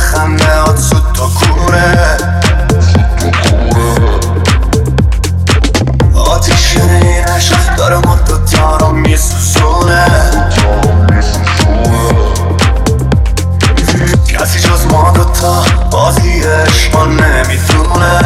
خنده ها تو کوره، آتیش این عشق داره ما دوتا رو میسوزونه. کسی جز ما دوتا بازی عشقا نمیتونه.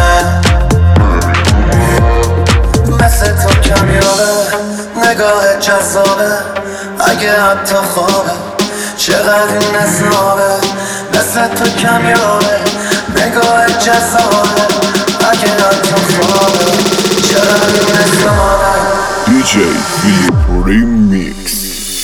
مثل تو کمیابه، نگاه جذابه، اگه حتی خوابه چقدر این نصابه. مثل تو کمیابه، نگاه جذابه، اگه حتی خوابه چقدر این نصابه. DJ Philip Remix.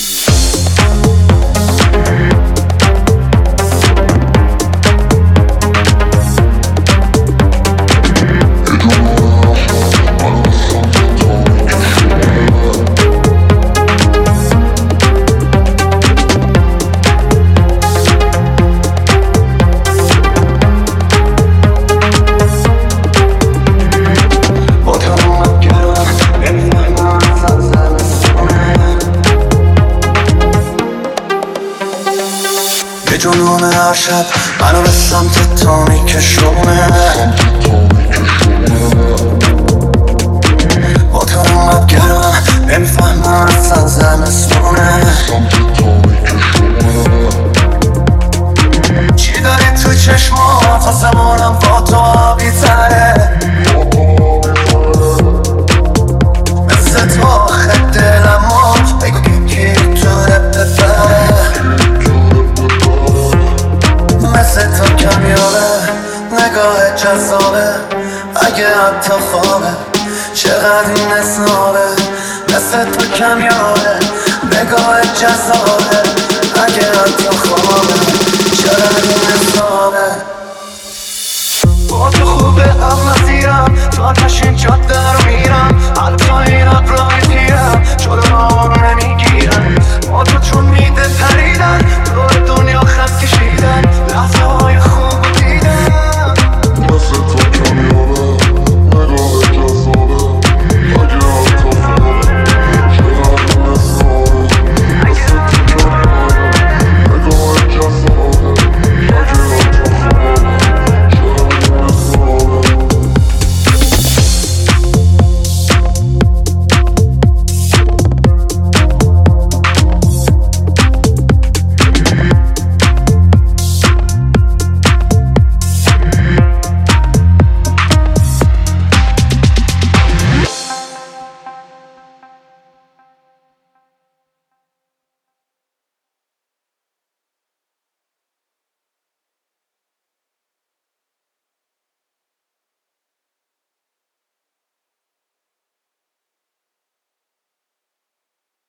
جنون هر شب منو به سمت تو میکشونه. با تو انقدر گرم نمیفهمم اصلا زمستونه. چی داری تو چشمات آسمونم با تو آبی تره. مثل تو آخه دلم مرد، بگو کی تو بفره. مثل تو کمیابه، نگاه جذابه، اگه حتی خوابه چقدر این نصابه. مثل تو کمیابه، نگاه جذابه، اگه حتی خوابه چقدر این نصابه.